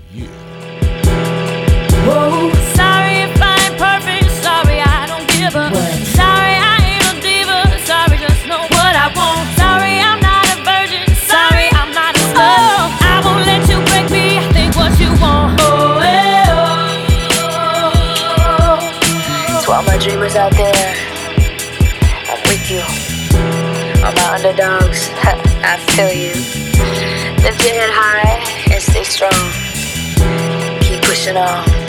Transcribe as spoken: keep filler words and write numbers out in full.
Yeah. Whoa, sorry if I ain't perfect. Sorry I don't give a what? Sorry I ain't a diva. Sorry, just know what I want. Sorry I'm not a virgin. Sorry I'm not a slut. Oh, I won't let you break me. I think what you want. Oh, eh, oh. To all my dreamers out there, I'm with you. All my underdogs, I feel you. Lift your head high and stay strong. Keep pushing on.